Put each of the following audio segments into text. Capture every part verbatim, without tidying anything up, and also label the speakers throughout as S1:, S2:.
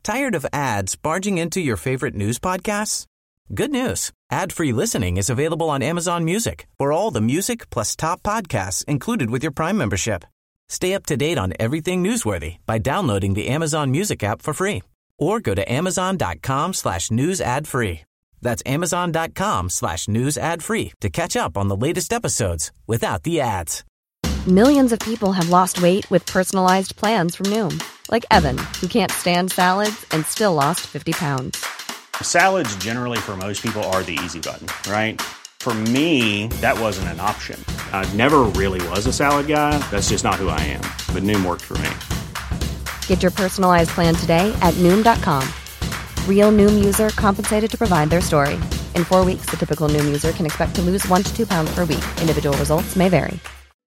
S1: Tired of ads barging into your favorite news podcasts? Good news. Ad-free listening is available on Amazon Music for all the music plus top podcasts included with your Prime membership. Stay up to date on everything newsworthy by downloading the Amazon Music app for free or go to amazon.com slash news ad free. That's amazon.com slash news ad free to catch up on the latest episodes without the ads.
S2: Millions of people have lost weight with personalized plans from Noom. Like Evan, who can't stand salads and still lost fifty pounds.
S3: Salads generally for most people are the easy button, right? For me, that wasn't an option. I never really was a salad guy. That's just not who I am. But Noom worked for me.
S2: Get your personalized plan today at Noom dot com. Real Noom user compensated to provide their story. In four weeks, the typical Noom user can expect to lose one to two pounds per week. Individual results may vary.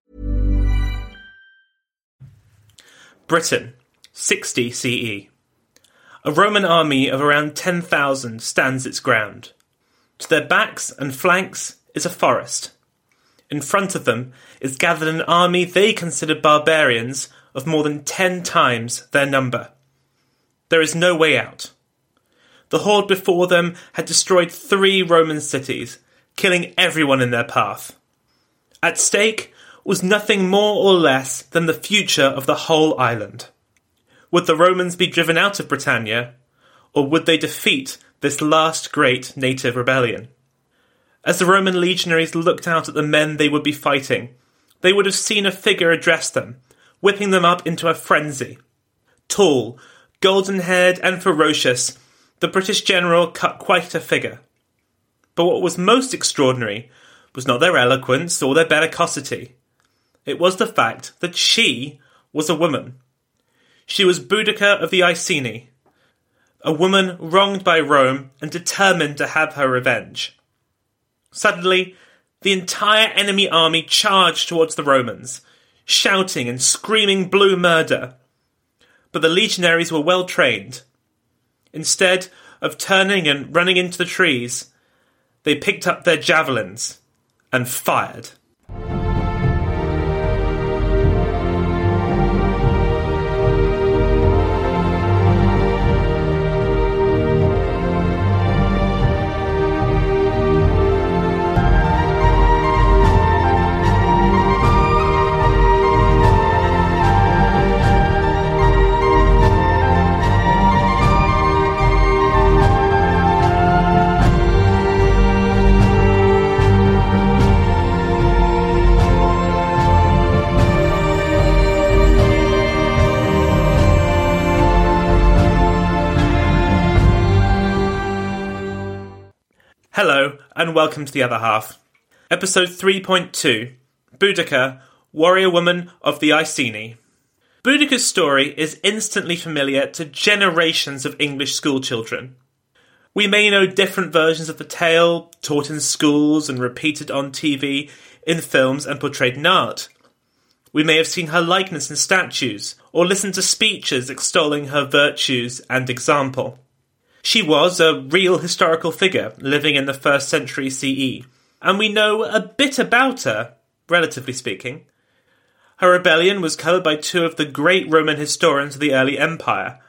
S4: Britain, sixty C E. A Roman army of around ten thousand stands its ground. To their backs and flanks is a forest. In front of them is gathered an army they consider barbarians of more than ten times their number. There is no way out. The horde before them had destroyed three Roman cities, killing everyone in their path. At stake was nothing more or less than the future of the whole island. Would the Romans be driven out of Britannia, or would they defeat this last great native rebellion? As the Roman legionaries looked out at the men they would be fighting, they would have seen a figure address them, whipping them up into a frenzy. Tall, golden-haired and ferocious, the British general cut quite a figure. But what was most extraordinary was not their eloquence or their bellicosity. It was the fact that she was a woman. She was Boudicca of the Iceni, a woman wronged by Rome and determined to have her revenge. Suddenly, the entire enemy army charged towards the Romans, shouting and screaming blue murder. But the legionaries were well trained. Instead of turning and running into the trees, they picked up their javelins and fired. Hello, and welcome to The Other Half. Episode three point two, Boudicca, Warrior Woman of the Iceni. Boudicca's story is instantly familiar to generations of English schoolchildren. We may know different versions of the tale, taught in schools and repeated on T V, in films and portrayed in art. We may have seen her likeness in statues, or listened to speeches extolling her virtues and example. She was a real historical figure living in the first century C E, and we know a bit about her, relatively speaking. Her rebellion was covered by two of the great Roman historians of the early empire,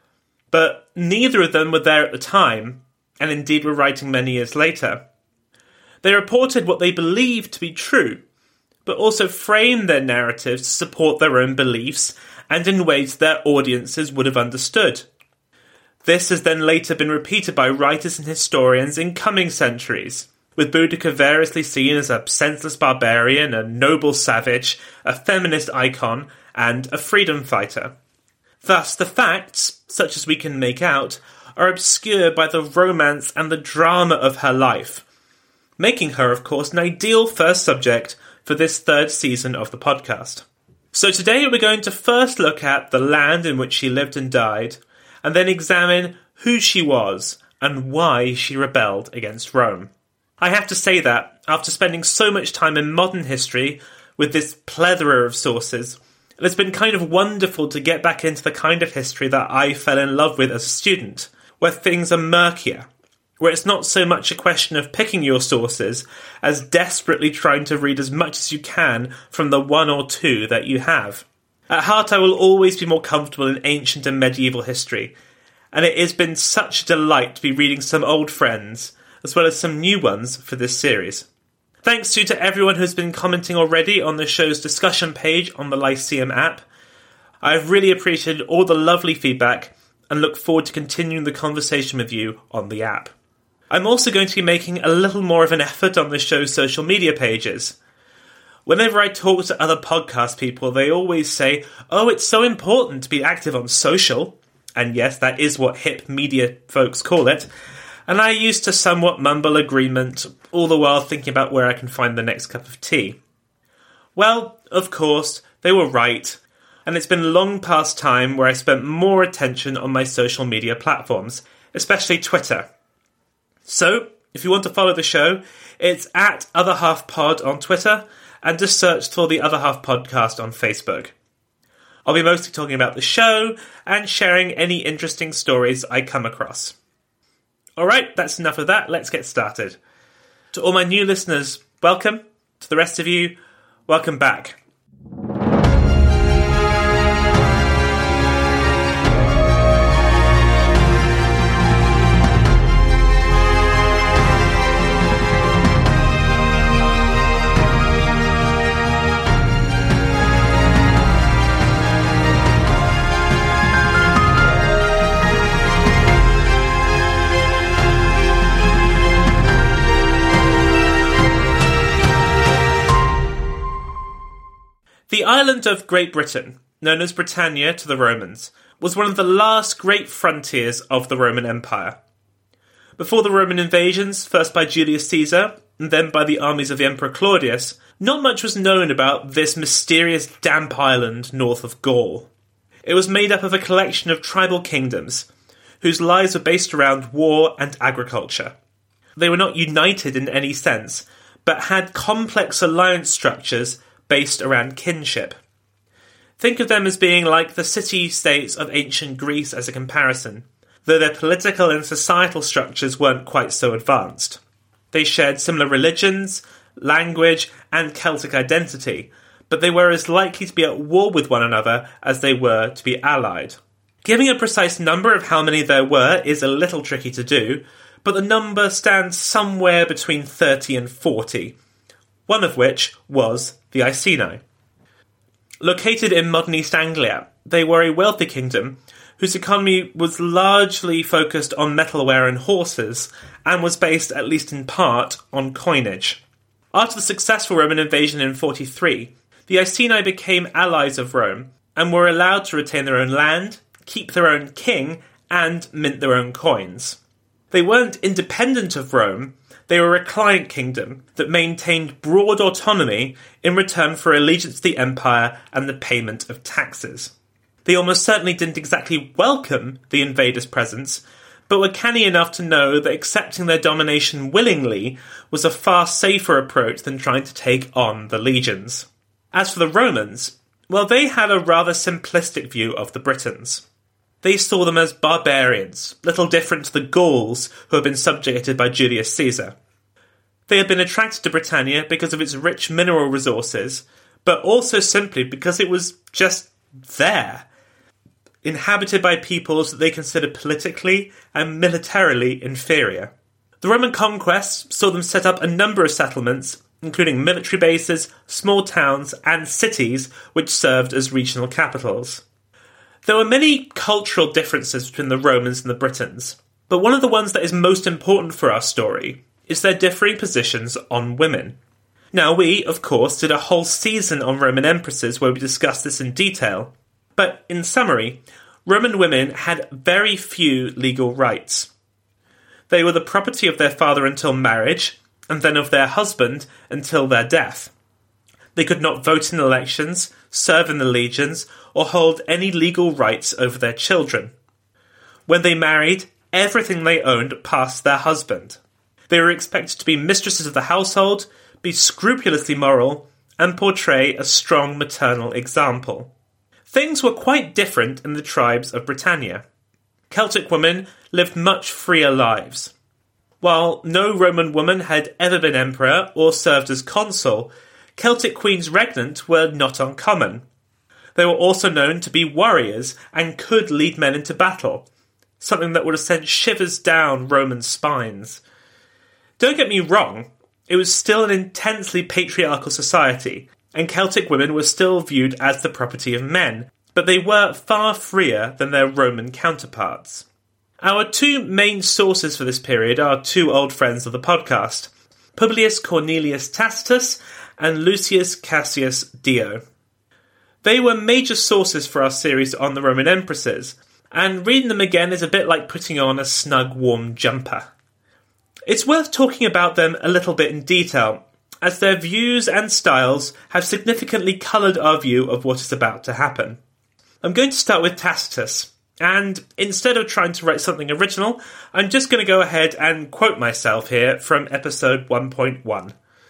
S4: but neither of them were there at the time, and indeed were writing many years later. They reported what they believed to be true, but also framed their narratives to support their own beliefs and in ways their audiences would have understood. This has then later been repeated by writers and historians in coming centuries, with Boudicca variously seen as a senseless barbarian, a noble savage, a feminist icon, and a freedom fighter. Thus, the facts, such as we can make out, are obscured by the romance and the drama of her life, making her, of course, an ideal first subject for this third season of the podcast. So today we're going to first look at the land in which she lived and died, and then examine who she was and why she rebelled against Rome. I have to say that, after spending so much time in modern history with this plethora of sources, it's been kind of wonderful to get back into the kind of history that I fell in love with as a student, where things are murkier, where it's not so much a question of picking your sources as desperately trying to read as much as you can from the one or two that you have. At heart, I will always be more comfortable in ancient and medieval history, and it has been such a delight to be reading some old friends, as well as some new ones for this series. Thanks to, to everyone who's been commenting already on the show's discussion page on the Lyceum app. I've really appreciated all the lovely feedback and look forward to continuing the conversation with you on the app. I'm also going to be making a little more of an effort on the show's social media pages. Whenever I talk to other podcast people, they always say, oh, it's so important to be active on social. And yes, that is what hip media folks call it. And I used to somewhat mumble agreement, all the while thinking about where I can find the next cup of tea. Well, of course, they were right, and it's been long past time where I spent more attention on my social media platforms, especially Twitter. So, if you want to follow the show, it's at Other Half Pod on Twitter, and just search for the Other Half Podcast on Facebook. I'll be mostly talking about the show, and sharing any interesting stories I come across. Alright, that's enough of that, let's get started. To all my new listeners, welcome. To the rest of you, welcome back. The island of Great Britain, known as Britannia to the Romans, was one of the last great frontiers of the Roman Empire. Before the Roman invasions, first by Julius Caesar, and then by the armies of the Emperor Claudius, not much was known about this mysterious damp island north of Gaul. It was made up of a collection of tribal kingdoms, whose lives were based around war and agriculture. They were not united in any sense, but had complex alliance structures based around kinship. Think of them as being like the city-states of ancient Greece as a comparison, though their political and societal structures weren't quite so advanced. They shared similar religions, language, and Celtic identity, but they were as likely to be at war with one another as they were to be allied. Giving a precise number of how many there were is a little tricky to do, but the number stands somewhere between thirty and forty, one of which was the Iceni. Located in modern East Anglia, they were a wealthy kingdom whose economy was largely focused on metalware and horses, and was based, at least in part, on coinage. After the successful Roman invasion in forty-three, the Iceni became allies of Rome, and were allowed to retain their own land, keep their own king, and mint their own coins. They weren't independent of Rome. They were a client kingdom that maintained broad autonomy in return for allegiance to the empire and the payment of taxes. They almost certainly didn't exactly welcome the invaders' presence, but were canny enough to know that accepting their domination willingly was a far safer approach than trying to take on the legions. As for the Romans, well, they had a rather simplistic view of the Britons. They saw them as barbarians, little different to the Gauls who had been subjugated by Julius Caesar. They had been attracted to Britannia because of its rich mineral resources, but also simply because it was just there, inhabited by peoples that they considered politically and militarily inferior. The Roman conquests saw them set up a number of settlements, including military bases, small towns, and cities which served as regional capitals. There were many cultural differences between the Romans and the Britons, but one of the ones that is most important for our story is their differing positions on women. Now, we, of course, did a whole season on Roman empresses where we discussed this in detail, but in summary, Roman women had very few legal rights. They were the property of their father until marriage, and then of their husband until their death. They could not vote in elections, serve in the legions, or hold any legal rights over their children. When they married, everything they owned passed to their husband. They were expected to be mistresses of the household, be scrupulously moral, and portray a strong maternal example. Things were quite different in the tribes of Britannia. Celtic women lived much freer lives. While no Roman woman had ever been emperor or served as consul, Celtic queens regnant were not uncommon. They were also known to be warriors and could lead men into battle, something that would have sent shivers down Roman spines. Don't get me wrong, it was still an intensely patriarchal society, and Celtic women were still viewed as the property of men, but they were far freer than their Roman counterparts. Our two main sources for this period are two old friends of the podcast, Publius Cornelius Tacitus and Lucius Cassius Dio. They were major sources for our series on the Roman empresses, and reading them again is a bit like putting on a snug, warm jumper. It's worth talking about them a little bit in detail, as their views and styles have significantly coloured our view of what is about to happen. I'm going to start with Tacitus, and instead of trying to write something original, I'm just going to go ahead and quote myself here from episode one point one.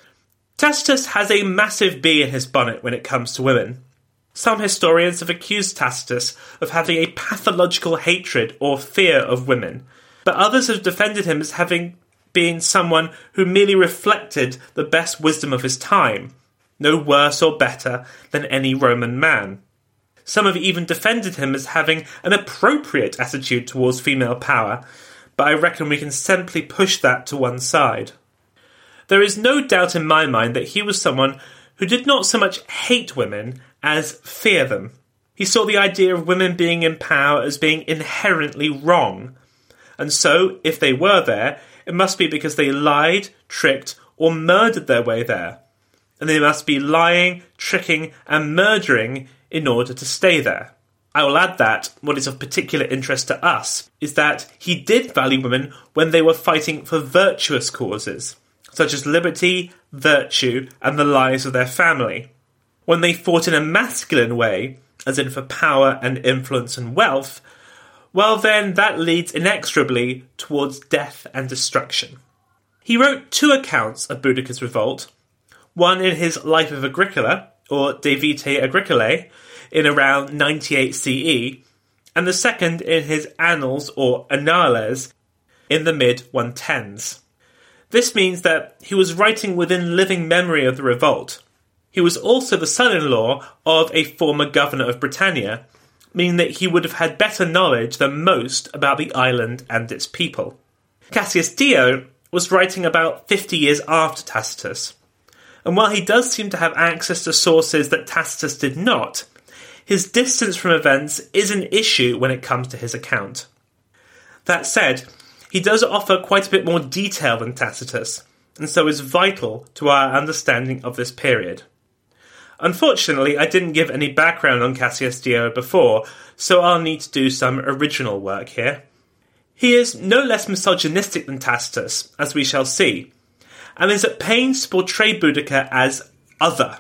S4: Tacitus has a massive bee in his bonnet when it comes to women. Some historians have accused Tacitus of having a pathological hatred or fear of women, but others have defended him as having been someone who merely reflected the best wisdom of his time, no worse or better than any Roman man. Some have even defended him as having an appropriate attitude towards female power, but I reckon we can simply push that to one side. There is no doubt in my mind that he was someone who did not so much hate women as fear them. He saw the idea of women being in power as being inherently wrong, and so, if they were there, it must be because they lied, tricked, or murdered their way there, and they must be lying, tricking, and murdering in order to stay there. I will add that what is of particular interest to us is that he did value women when they were fighting for virtuous causes, such as liberty, virtue, and the lives of their family. When they fought in a masculine way, as in for power and influence and wealth, well then that leads inexorably towards death and destruction. He wrote two accounts of Boudicca's revolt, one in his Life of Agricola, or De Vitae Agricolae, in around ninety-eight C E, and the second in his Annals, or Annales, in the mid one tens. This means that he was writing within living memory of the revolt. He was also the son-in-law of a former governor of Britannia, meaning that he would have had better knowledge than most about the island and its people. Cassius Dio was writing about fifty years after Tacitus, and while he does seem to have access to sources that Tacitus did not, his distance from events is an issue when it comes to his account. That said, he does offer quite a bit more detail than Tacitus, and so is vital to our understanding of this period. Unfortunately, I didn't give any background on Cassius Dio before, so I'll need to do some original work here. He is no less misogynistic than Tacitus, as we shall see, and is at pains to portray Boudicca as other,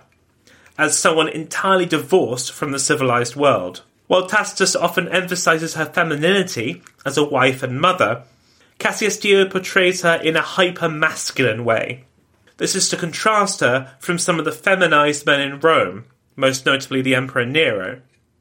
S4: as someone entirely divorced from the civilized world. While Tacitus often emphasizes her femininity as a wife and mother, Cassius Dio portrays her in a hyper-masculine way. This is to contrast her from some of the feminized men in Rome, most notably the Emperor Nero.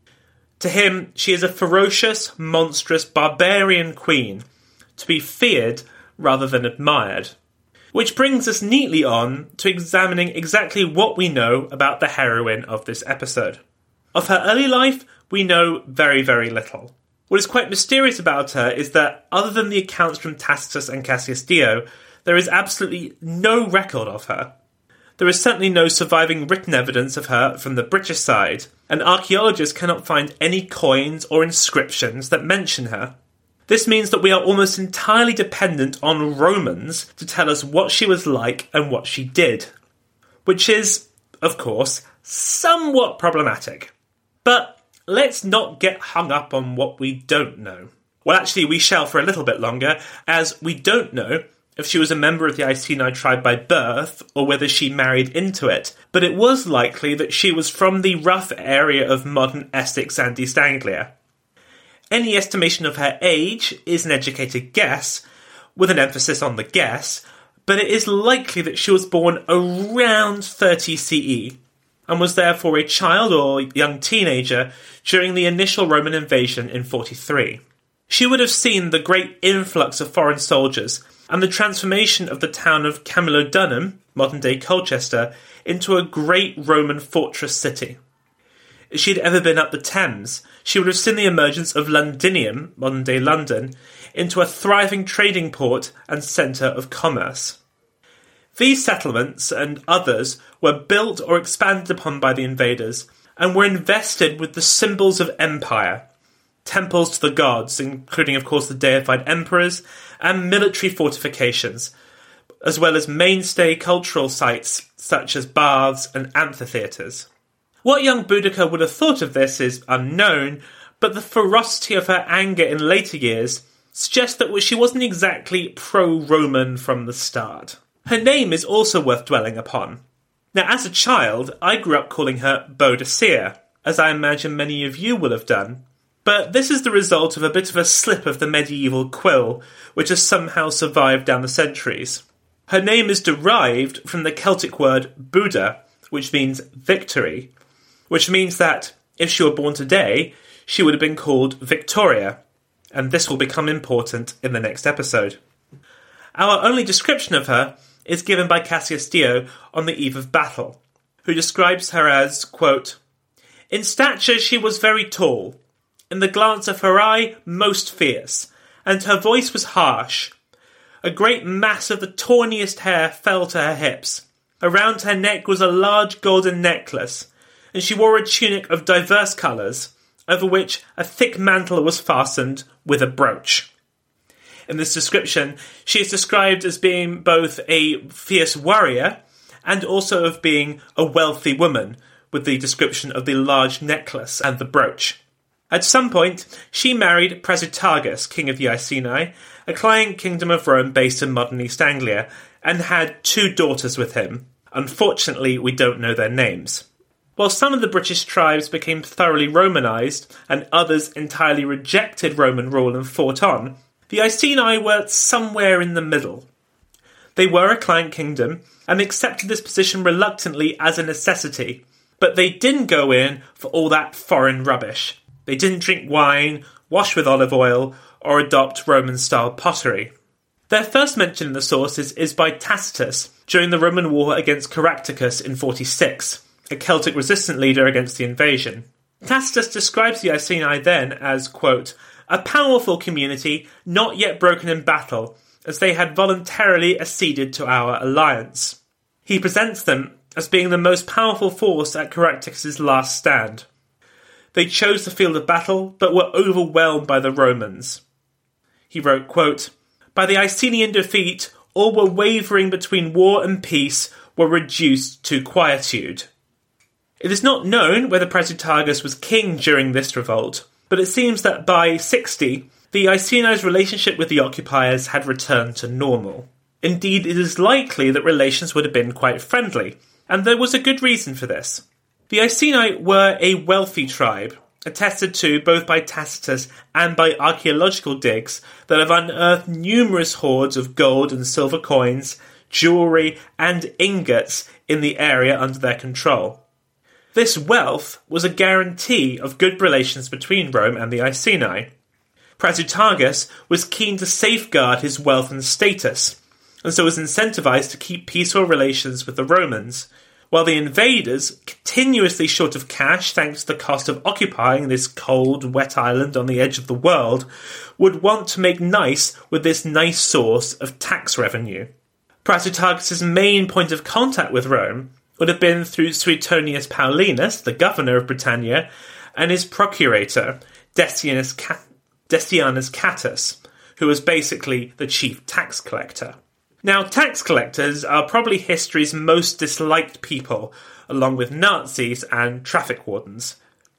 S4: To him, she is a ferocious, monstrous, barbarian queen, to be feared rather than admired. Which brings us neatly on to examining exactly what we know about the heroine of this episode. Of her early life, we know very, very little. What is quite mysterious about her is that, other than the accounts from Tacitus and Cassius Dio, there is absolutely no record of her. There is certainly no surviving written evidence of her from the British side, and archaeologists cannot find any coins or inscriptions that mention her. This means that we are almost entirely dependent on Romans to tell us what she was like and what she did. Which is, of course, somewhat problematic. But let's not get hung up on what we don't know. Well, actually, we shall for a little bit longer, as we don't know if she was a member of the Iceni tribe by birth or whether she married into it, but it was likely that she was from the rough area of modern Essex and East Anglia. Any estimation of her age is an educated guess, with an emphasis on the guess, but it is likely that she was born around thirty C E, and was therefore a child or young teenager during the initial Roman invasion in forty-three. She would have seen the great influx of foreign soldiers and the transformation of the town of Camulodunum, modern-day Colchester, into a great Roman fortress city. she had ever been up the Thames, she would have seen the emergence of Londinium, modern-day London, into a thriving trading port and centre of commerce. These settlements and others were built or expanded upon by the invaders and were invested with the symbols of empire, temples to the gods, including of course the deified emperors, and military fortifications, as well as mainstay cultural sites such as baths and amphitheatres. What young Boudica would have thought of this is unknown, but the ferocity of her anger in later years suggests that she wasn't exactly pro-Roman from the start. Her name is also worth dwelling upon. Now, as a child, I grew up calling her Boadicea, as I imagine many of you will have done. But this is the result of a bit of a slip of the medieval quill, which has somehow survived down the centuries. Her name is derived from the Celtic word Buda, which means victory, which means that, if she were born today, she would have been called Victoria, and this will become important in the next episode. Our only description of her is given by Cassius Dio on the eve of battle, who describes her as, quote, "In stature she was very tall, in the glance of her eye most fierce, and her voice was harsh. A great mass of the tawniest hair fell to her hips. Around her neck was a large golden necklace, and she wore a tunic of diverse colours, over which a thick mantle was fastened with a brooch." In this description, she is described as being both a fierce warrior and also of being a wealthy woman, with the description of the large necklace and the brooch. At some point, she married Prasutagus, king of the Iceni, a client kingdom of Rome based in modern East Anglia, and had two daughters with him. Unfortunately, we don't know their names. While some of the British tribes became thoroughly Romanised, and others entirely rejected Roman rule and fought on, the Iceni were somewhere in the middle. They were a client kingdom, and accepted this position reluctantly as a necessity, but they didn't go in for all that foreign rubbish. They didn't drink wine, wash with olive oil, or adopt Roman-style pottery. Their first mention in the sources is by Tacitus during the Roman war against Caractacus in forty-six, a Celtic resistant leader against the invasion. Tacitus describes the Iceni then as, quote, "a powerful community not yet broken in battle, as they had voluntarily acceded to our alliance." He presents them as being the most powerful force at Caractacus' last stand. They chose the field of battle, but were overwhelmed by the Romans. He wrote, quote, "By the Icenian defeat, all were wavering between war and peace were reduced to quietude." It is not known whether Prasutagus was king during this revolt, but it seems that by sixty, the Iceni's relationship with the occupiers had returned to normal. Indeed, it is likely that relations would have been quite friendly, and there was a good reason for this. The Iceni were a wealthy tribe, attested to both by Tacitus and by archaeological digs that have unearthed numerous hoards of gold and silver coins, jewellery, and ingots in the area under their control. This wealth was a guarantee of good relations between Rome and the Iceni. Prasutagus was keen to safeguard his wealth and status, and so was incentivized to keep peaceful relations with the Romans, while the invaders, continuously short of cash thanks to the cost of occupying this cold, wet island on the edge of the world, would want to make nice with this nice source of tax revenue. Prasutagus' main point of contact with Rome would have been through Suetonius Paulinus, the governor of Britannia, and his procurator, Decianus, Cat- Decianus Cattus, who was basically the chief tax collector. Now, tax collectors are probably history's most disliked people, along with Nazis and traffic wardens.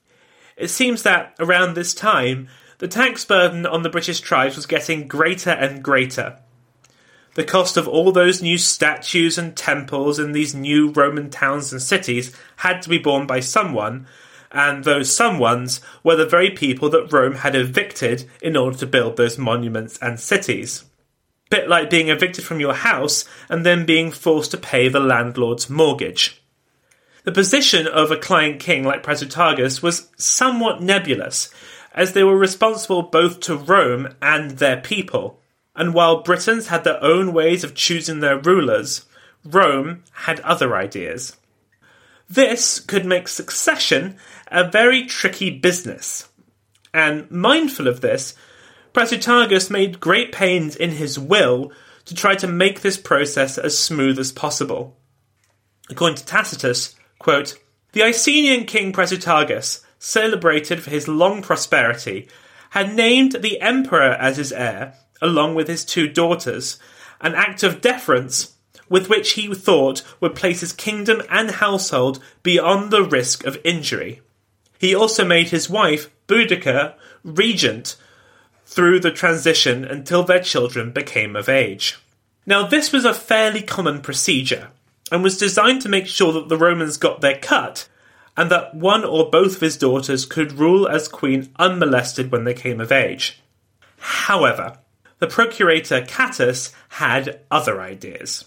S4: It seems that, around this time, the tax burden on the British tribes was getting greater and greater. The cost of all those new statues and temples in these new Roman towns and cities had to be borne by someone, and those someones were the very people that Rome had evicted in order to build those monuments and cities. Bit like being evicted from your house and then being forced to pay the landlord's mortgage. The position of a client king like Prasutagus was somewhat nebulous, as they were responsible both to Rome and their people. And while Britons had their own ways of choosing their rulers, Rome had other ideas. This could make succession a very tricky business. And mindful of this, Prasutagus made great pains in his will to try to make this process as smooth as possible. According to Tacitus, quote, "The Icenian king Prasutagus, celebrated for his long prosperity, had named the emperor as his heir, along with his two daughters, an act of deference with which he thought would place his kingdom and household beyond the risk of injury. He also made his wife, Boudica, regent through the transition until their children became of age." Now, this was a fairly common procedure, and was designed to make sure that the Romans got their cut, and that one or both of his daughters could rule as queen unmolested when they came of age. However, the procurator Catus had other ideas.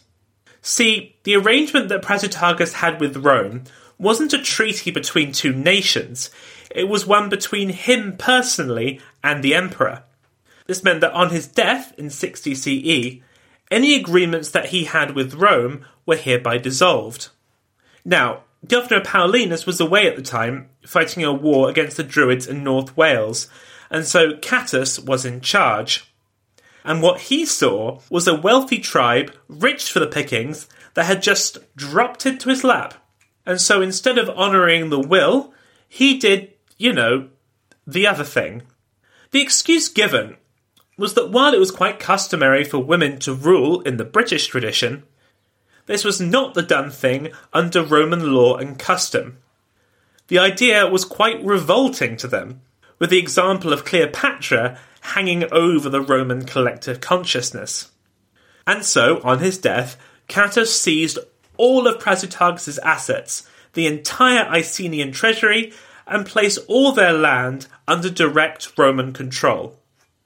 S4: See, the arrangement that Prasutagus had with Rome wasn't a treaty between two nations, it was one between him personally and the emperor. This meant that on his death in sixty C E, any agreements that he had with Rome were hereby dissolved. Now, Governor Paulinus was away at the time, fighting a war against the Druids in North Wales, and so Catus was in charge. And what he saw was a wealthy tribe, rich for the pickings, that had just dropped into his lap. And so instead of honouring the will, he did, you know, the other thing. The excuse given was that while it was quite customary for women to rule in the British tradition, this was not the done thing under Roman law and custom. The idea was quite revolting to them, with the example of Cleopatra hanging over the Roman collective consciousness. And so, on his death, Catus seized all of Prasutagus' assets, the entire Icenian treasury, and placed all their land under direct Roman control.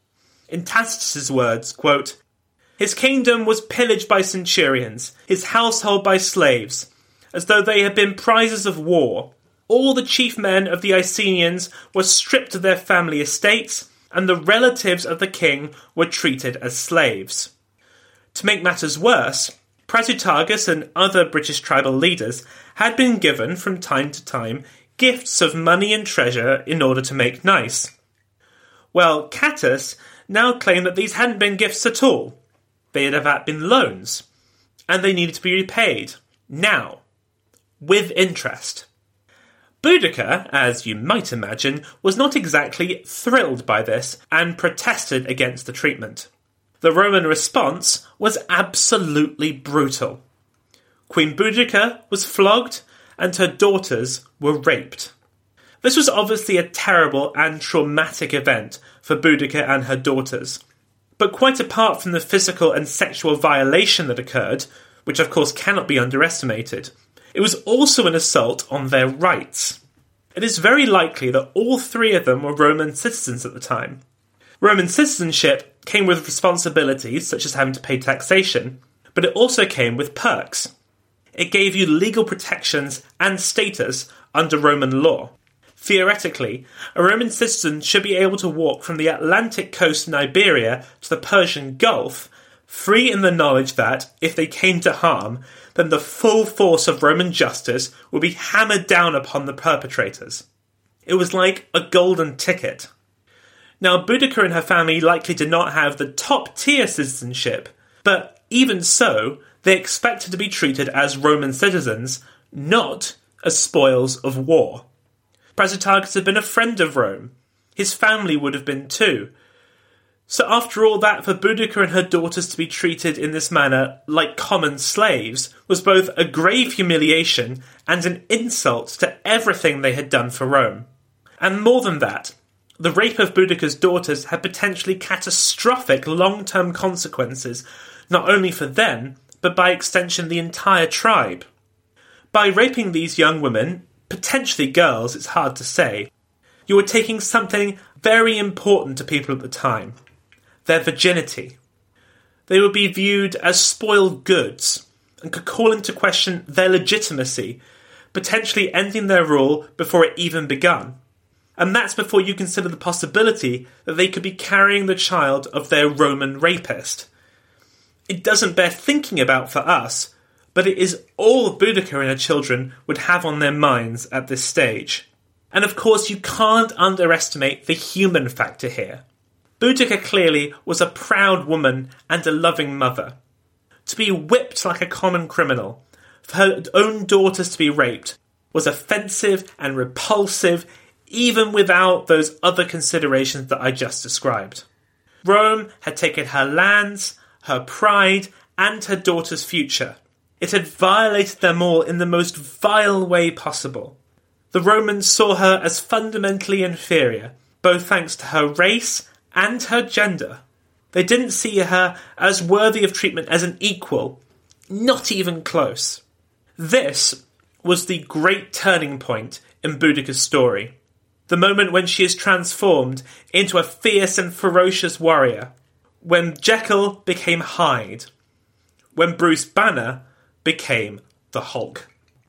S4: In Tacitus' words, quote, "His kingdom was pillaged by centurions, his household by slaves, as though they had been prizes of war. All the chief men of the Icenians were stripped of their family estates, and the relatives of the king were treated as slaves." To make matters worse, Prasutagus and other British tribal leaders had been given, from time to time, gifts of money and treasure in order to make nice. Well, Catus now claimed that these hadn't been gifts at all. They had in fact been loans, and they needed to be repaid, now, with interest. Boudica, as you might imagine, was not exactly thrilled by this, and protested against the treatment. The Roman response was absolutely brutal. Queen Boudica was flogged, and her daughters were raped. This was obviously a terrible and traumatic event for Boudica and her daughters. But quite apart from the physical and sexual violation that occurred, which of course cannot be underestimated, it was also an assault on their rights. It is very likely that all three of them were Roman citizens at the time. Roman citizenship came with responsibilities such as having to pay taxation, but it also came with perks. It gave you legal protections and status under Roman law. Theoretically, a Roman citizen should be able to walk from the Atlantic coast in Iberia to the Persian Gulf, free in the knowledge that, if they came to harm, then the full force of Roman justice would be hammered down upon the perpetrators. It was like a golden ticket. Now, Boudica and her family likely did not have the top-tier citizenship, but even so, they expected to be treated as Roman citizens, not as spoils of war. Prasutagus had been a friend of Rome. His family would have been too. So after all that, for Boudica and her daughters to be treated in this manner like common slaves was both a grave humiliation and an insult to everything they had done for Rome. And more than that, the rape of Boudica's daughters had potentially catastrophic long-term consequences, not only for them, but by extension the entire tribe. By raping these young women, potentially girls, it's hard to say, you were taking something very important to people at the time. Their virginity. They would be viewed as spoiled goods and could call into question their legitimacy, potentially ending their rule before it even begun. And that's before you consider the possibility that they could be carrying the child of their Roman rapist. It doesn't bear thinking about for us, but it is all Boudica and her children would have on their minds at this stage. And of course, you can't underestimate the human factor here. Boudica clearly was a proud woman and a loving mother. To be whipped like a common criminal, for her own daughters to be raped, was offensive and repulsive, even without those other considerations that I just described. Rome had taken her lands, her pride, and her daughter's future. It had violated them all in the most vile way possible. The Romans saw her as fundamentally inferior, both thanks to her race and her gender. They didn't see her as worthy of treatment as an equal, not even close. This was the great turning point in Boudica's story. The moment when she is transformed into a fierce and ferocious warrior. When Jekyll became Hyde. When Bruce Banner became the Hulk.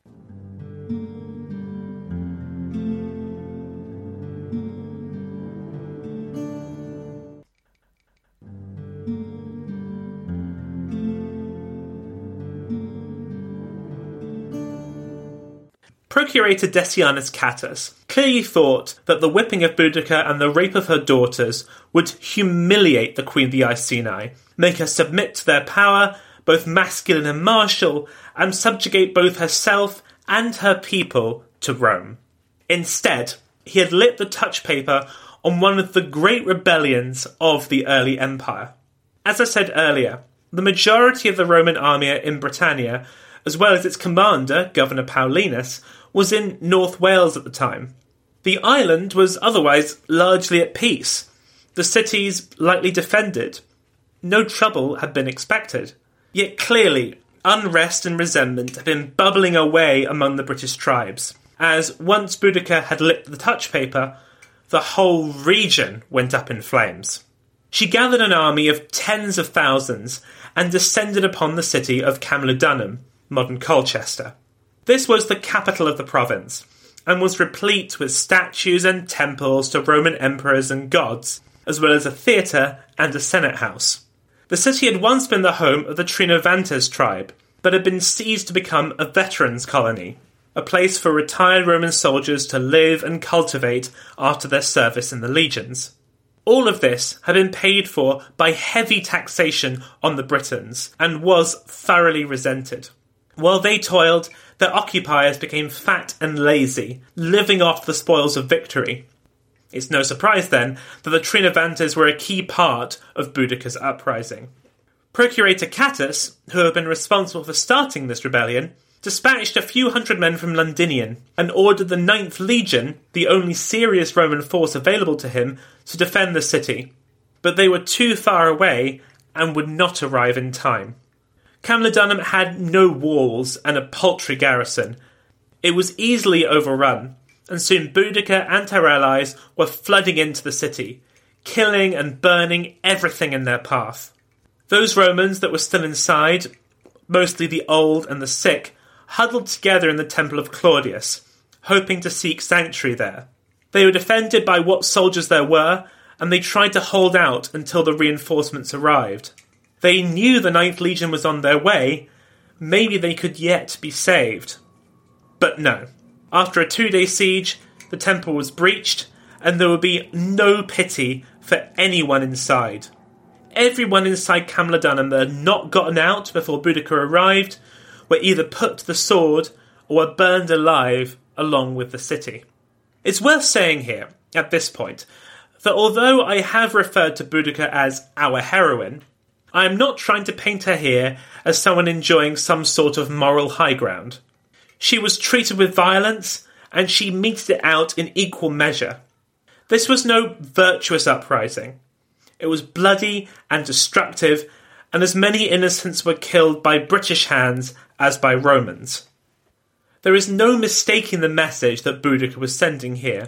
S4: Procurator Decianus Cattus clearly thought that the whipping of Boudica and the rape of her daughters would humiliate the Queen of the Iceni, make her submit to their power, both masculine and martial, and subjugate both herself and her people to Rome. Instead, he had lit the touch paper on one of the great rebellions of the early empire. As I said earlier, the majority of the Roman army in Britannia, as well as its commander, Governor Paulinus, was in North Wales at the time. The island was otherwise largely at peace, the cities lightly defended. No trouble had been expected. Yet clearly, unrest and resentment had been bubbling away among the British tribes, as once Boudica had lit the touch paper, the whole region went up in flames. She gathered an army of tens of thousands and descended upon the city of Camlodunum, modern Colchester. This was the capital of the province, and was replete with statues and temples to Roman emperors and gods, as well as a theatre and a senate house. The city had once been the home of the Trinovantes tribe, but had been seized to become a veterans' colony, a place for retired Roman soldiers to live and cultivate after their service in the legions. All of this had been paid for by heavy taxation on the Britons, and was thoroughly resented. While they toiled, their occupiers became fat and lazy, living off the spoils of victory. It's no surprise, then, that the Trinovantes were a key part of Boudica's uprising. Procurator Cattus, who had been responsible for starting this rebellion, dispatched a few hundred men from Londinium and ordered the Ninth Legion, the only serious Roman force available to him, to defend the city. But they were too far away and would not arrive in time. Camlodunum had no walls and a paltry garrison. It was easily overrun, and soon Boudica and her allies were flooding into the city, killing and burning everything in their path. Those Romans that were still inside, mostly the old and the sick, huddled together in the temple of Claudius, hoping to seek sanctuary there. They were defended by what soldiers there were, and they tried to hold out until the reinforcements arrived. They knew the Ninth Legion was on their way. Maybe they could yet be saved. But no. After a two-day siege, the temple was breached, and there would be no pity for anyone inside. Everyone inside Camlodunum that had not gotten out before Boudica arrived were either put to the sword or were burned alive along with the city. It's worth saying here, at this point, that although I have referred to Boudica as our heroine, I am not trying to paint her here as someone enjoying some sort of moral high ground. She was treated with violence, and she meted it out in equal measure. This was no virtuous uprising. It was bloody and destructive, and as many innocents were killed by British hands as by Romans. There is no mistaking the message that Boudica was sending here.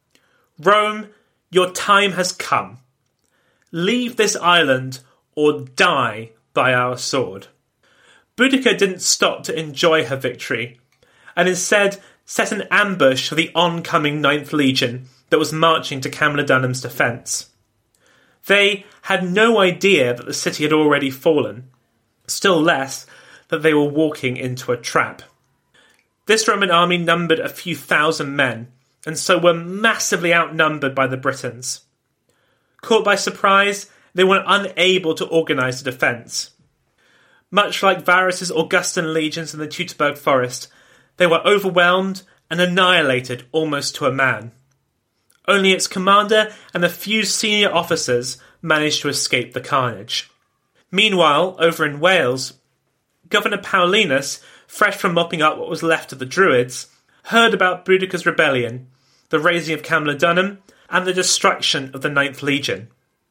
S4: Rome, your time has come. Leave this island or die by our sword. Boudica didn't stop to enjoy her victory, and instead set an ambush for the oncoming Ninth Legion that was marching to Camlodunum's defence. They had no idea that the city had already fallen, still less that they were walking into a trap. This Roman army numbered a few thousand men, and so were massively outnumbered by the Britons. Caught by surprise, they were unable to organise a defence. Much like Varus's Augustan legions in the Teutoburg forest, they were overwhelmed and annihilated almost to a man. Only its commander and a few senior officers managed to escape the carnage. Meanwhile, over in Wales, Governor Paulinus, fresh from mopping up what was left of the Druids, heard about Boudicca's rebellion, the raising of Camulodunum, and the destruction of the Ninth Legion.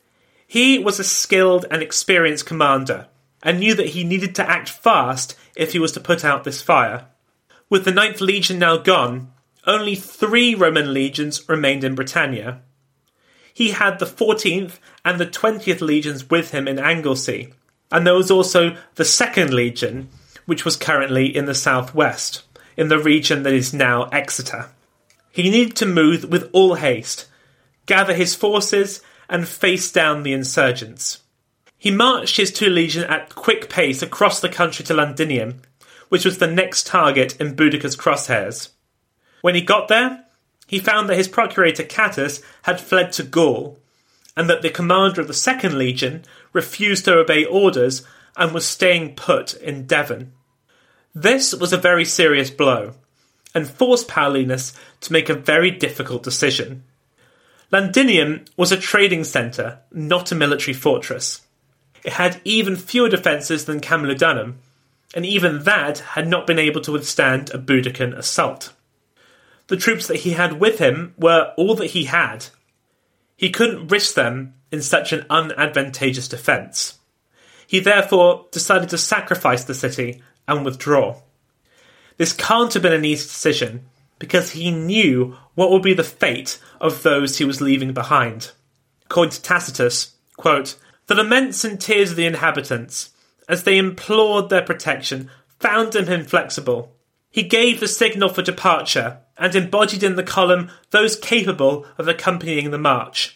S4: He was a skilled and experienced commander, and knew that he needed to act fast if he was to put out this fire. With the Ninth Legion now gone, only three Roman legions remained in Britannia. He had the fourteenth and the twentieth legions with him in Anglesey, and there was also the second Legion, which was currently in the southwest, in the region that is now Exeter. He needed to move with all haste, gather his forces, and face down the insurgents. He marched his two legions at quick pace across the country to Londinium, which was the next target in Boudicca's crosshairs. When he got there, he found that his procurator Catus had fled to Gaul, and that the commander of the Second Legion refused to obey orders and was staying put in Devon. This was a very serious blow, and forced Paulinus to make a very difficult decision. Londinium was a trading centre, not a military fortress. It had even fewer defences than Camulodunum, and even that had not been able to withstand a Boudiccan assault. The troops that he had with him were all that he had. He couldn't risk them in such an unadvantageous defence. He therefore decided to sacrifice the city and withdraw. This can't have been an easy decision, because he knew what would be the fate of those he was leaving behind. According to Tacitus, quote, "The laments and tears of the inhabitants, as they implored their protection, found him inflexible. He gave the signal for departure, and embodied in the column those capable of accompanying the march.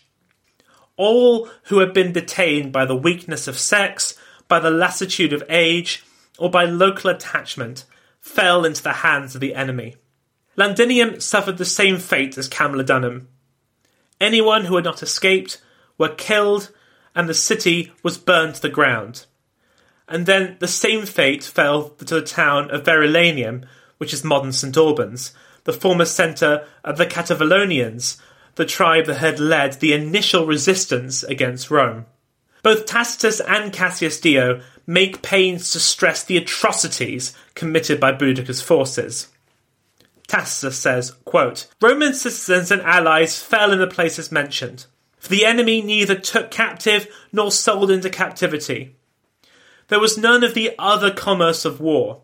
S4: All who had been detained by the weakness of sex, by the lassitude of age, or by local attachment, fell into the hands of the enemy. Londinium suffered the same fate as Camulodunum. Anyone who had not escaped were killed, and the city was burned to the ground. And then the same fate fell to the town of Verulamium, which is modern Saint Albans, the former centre of the Cativalonians, the tribe that had led the initial resistance against Rome. Both Tacitus and Cassius Dio make pains to stress the atrocities committed by Boudicca's forces. Tacitus says, quote, "Roman citizens and allies fell in the places mentioned, for the enemy neither took captive nor sold into captivity. There was none of the other commerce of war.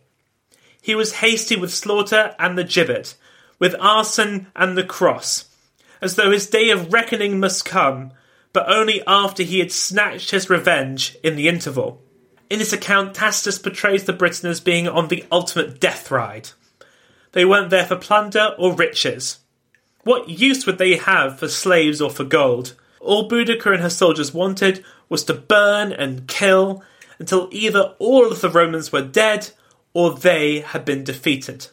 S4: He was hasty with slaughter and the gibbet, with arson and the cross, as though his day of reckoning must come, but only after he had snatched his revenge in the interval." In this account, Tacitus portrays the Britons as being on the ultimate death ride. They weren't there for plunder or riches. What use would they have for slaves or for gold? All Boudicca and her soldiers wanted was to burn and kill until either all of the Romans were dead or they had been defeated.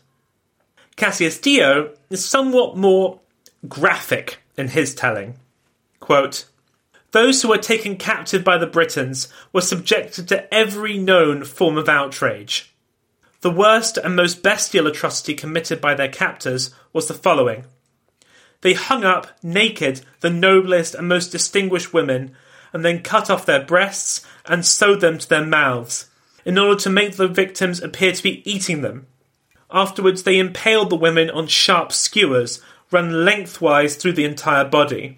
S4: Cassius Dio is somewhat more graphic in his telling. Quote, "Those who were taken captive by the Britons were subjected to every known form of outrage. The worst and most bestial atrocity committed by their captors was the following. They hung up naked the noblest and most distinguished women, and then cut off their breasts and sewed them to their mouths, in order to make the victims appear to be eating them. Afterwards they impaled the women on sharp skewers, run lengthwise through the entire body.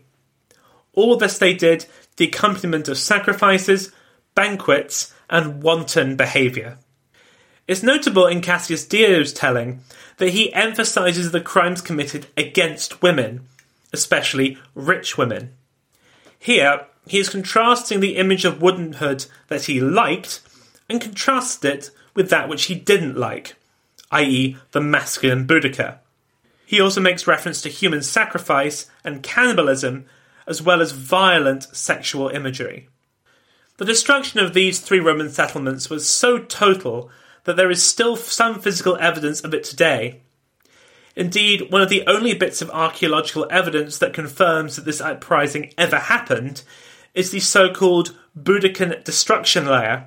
S4: All this they did, the accompaniment of sacrifices, banquets, and wanton behaviour." It's notable in Cassius Dio's telling that he emphasises the crimes committed against women, especially rich women. Here, he is contrasting the image of womanhood that he liked and contrasted it with that which he didn't like, that is the masculine Boudicca. He also makes reference to human sacrifice and cannibalism, as well as violent sexual imagery. The destruction of these three Roman settlements was so total that there is still some physical evidence of it today. Indeed, one of the only bits of archaeological evidence that confirms that this uprising ever happened is the so-called Boudiccan destruction layer,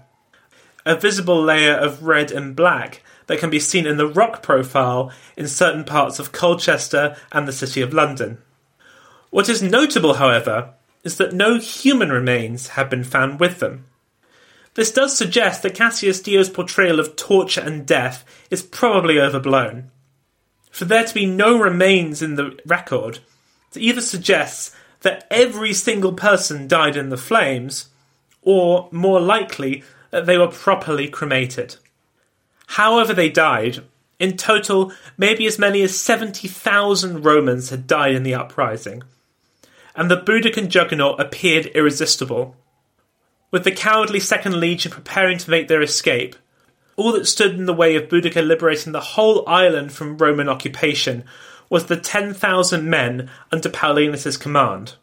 S4: a visible layer of red and black that can be seen in the rock profile in certain parts of Colchester and the City of London. What is notable, however, is that no human remains have been found with them. This does suggest that Cassius Dio's portrayal of torture and death is probably overblown. For there to be no remains in the record, it either suggests that every single person died in the flames, or, more likely, that they were properly cremated. However they died, in total, maybe as many as seventy thousand Romans had died in the uprising, and the Boudiccan juggernaut appeared irresistible. With the cowardly Second Legion preparing to make their escape, all that stood in the way of Boudica liberating the whole island from Roman occupation was the ten thousand men under Paulinus' command.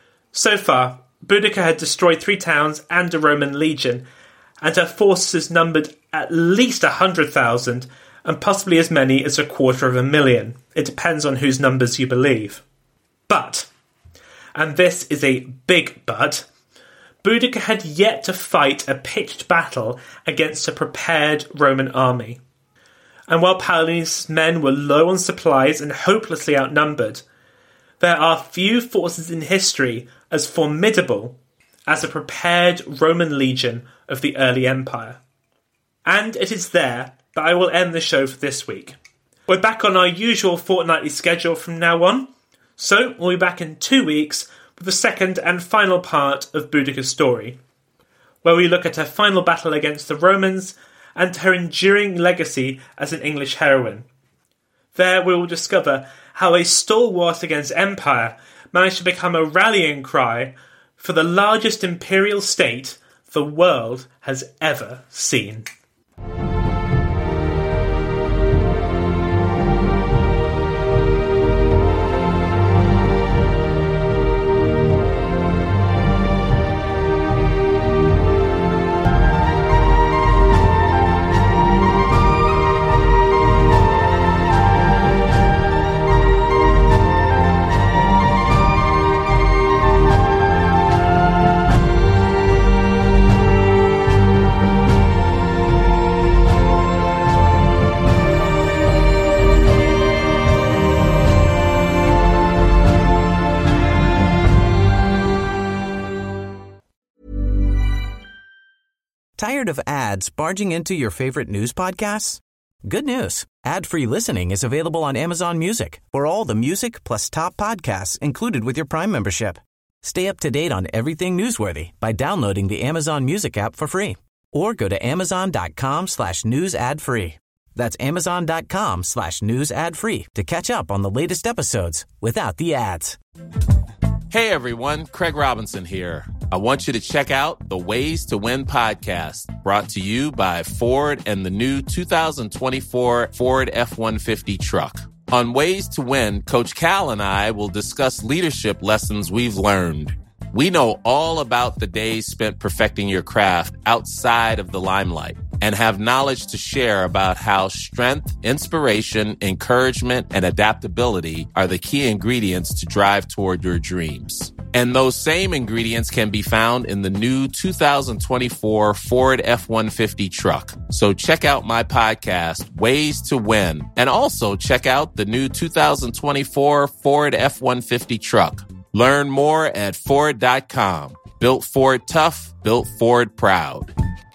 S4: So far, Boudica had destroyed three towns and a Roman legion, and her forces numbered at least one hundred thousand, and possibly as many as a quarter of a million. It depends on whose numbers you believe. But, and this is a big but, Boudica had yet to fight a pitched battle against a prepared Roman army. And while Paulinus' men were low on supplies and hopelessly outnumbered, there are few forces in history as formidable as a prepared Roman legion of the early empire. And it is there that I will end the show for this week. We're back on our usual fortnightly schedule from now on, so we'll be back in two weeks with the second and final part of Boudica's story, where we look at her final battle against the Romans and her enduring legacy as an English heroine. There we will discover how a stalwart against empire managed to become a rallying cry for the largest imperial state the world has ever seen.
S1: Tired of ads barging into your favorite news podcasts? Good news. Ad-free listening is available on Amazon Music for all the music plus top podcasts included with your Prime membership. Stay up to date on everything newsworthy by downloading the Amazon Music app for free or go to amazon.com slash news ad free. That's amazon.com slash news ad free to catch up on the latest episodes without the ads.
S5: Hey everyone, Craig Robinson here. I want you to check out the Ways to Win podcast, brought to you by Ford and the new two thousand twenty-four Ford F one fifty truck. On Ways to Win, Coach Cal and I will discuss leadership lessons we've learned. We know all about the days spent perfecting your craft outside of the limelight and have knowledge to share about how strength, inspiration, encouragement, and adaptability are the key ingredients to drive toward your dreams. And those same ingredients can be found in the new two thousand twenty-four Ford F one fifty truck. So check out my podcast, Ways to Win, and also check out the new two thousand twenty-four Ford F one fifty truck. Learn more at Ford dot com. Built Ford tough, built Ford proud.